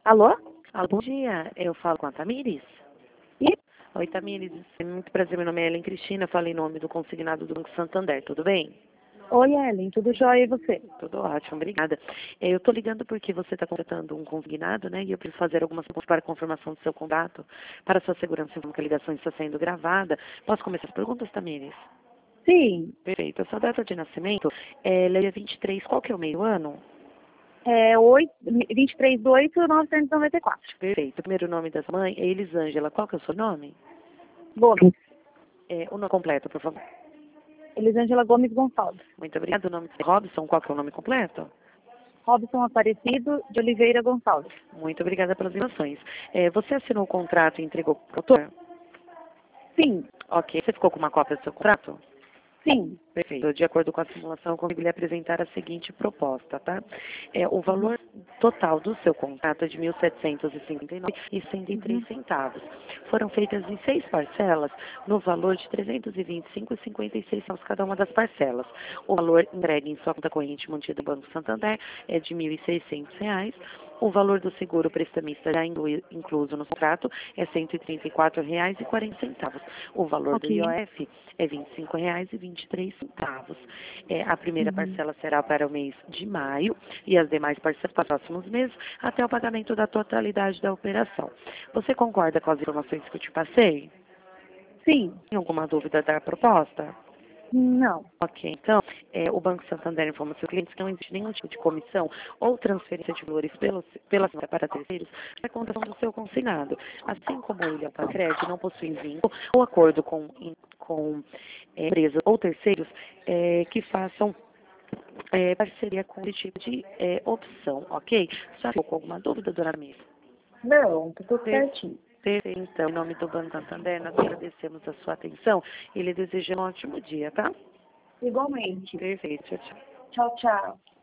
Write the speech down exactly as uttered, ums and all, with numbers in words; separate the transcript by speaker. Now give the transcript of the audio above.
Speaker 1: Alô?
Speaker 2: Alô, bom dia. Eu falo com a Tamires?
Speaker 1: E?
Speaker 2: Oi, Tamires. É muito prazer. Meu nome é Ellen Cristina. Falo em nome do consignado do Banco Santander. Tudo bem?
Speaker 1: Oi, Ellen. Tudo jóia e você?
Speaker 2: Tudo ótimo. Obrigada. É, Eu estou ligando porque você está contratando um consignado, né? E eu preciso fazer algumas perguntas para confirmação do seu contrato. Para sua segurança, que a ligação está sendo gravada. Posso começar as perguntas, Tamires?
Speaker 1: Sim.
Speaker 2: Perfeito. A sua data de nascimento é dia vinte e três. Qual que é o meio ano?
Speaker 1: É oito, vinte e três de oito de novecentos e noventa e quatro.
Speaker 2: Perfeito. O primeiro nome da sua mãe é Elisângela. Qual que é o seu nome?
Speaker 1: Gomes.
Speaker 2: É, o nome completo, por favor.
Speaker 1: Elisângela Gomes Gonçalves.
Speaker 2: Muito obrigada. O nome é Robson. Qual que é o nome completo?
Speaker 1: Robson Aparecido de Oliveira Gonçalves.
Speaker 2: Muito obrigada pelas informações. É, você assinou o contrato e entregou para o doutor?
Speaker 1: Sim.
Speaker 2: Ok. Você ficou com uma cópia do seu contrato?
Speaker 1: Sim.
Speaker 2: Perfeito. De acordo com a simulação, eu consigo lhe apresentar a seguinte proposta, tá? É, o valor total do seu contrato é de mil setecentos e cinquenta e nove reais e cento e três
Speaker 1: Uhum.
Speaker 2: centavos. Foram feitas em seis parcelas, no valor de trezentos e vinte e cinco reais e cinquenta e seis centavos cada uma das parcelas. O valor entregue em sua conta corrente mantida no Banco Santander é de mil e seiscentos reais. O valor do seguro prestamista já inclui- incluso no contrato é cento e trinta e quatro reais e quarenta centavos. O valor do
Speaker 1: Ok.
Speaker 2: I O F é vinte e cinco reais e vinte e três centavos. É, a primeira
Speaker 1: Uhum.
Speaker 2: parcela será para o mês de maio e as demais parcelas para os próximos meses até o pagamento da totalidade da operação. Você concorda com as informações que eu te passei?
Speaker 1: Sim.
Speaker 2: Tem alguma dúvida da proposta?
Speaker 1: Não.
Speaker 2: Ok, então, é, o Banco Santander informa aos seus clientes que não existe nenhum tipo de comissão ou transferência de valores pelo, pela para terceiros na conta do seu consignado. Assim como ele, a crédito, não possui vínculo ou acordo com, com é, empresas ou terceiros é, que façam é, parceria com esse tipo de é, opção, ok? Já ficou com alguma dúvida, dona Missa?
Speaker 1: Não, tá tudo certinho.
Speaker 2: Perfeito, então, em nome do Banco Santander, nós agradecemos a sua atenção e lhe desejamos um ótimo dia, tá?
Speaker 1: Igualmente.
Speaker 2: Perfeito, tchau, tchau.
Speaker 1: Tchau, tchau.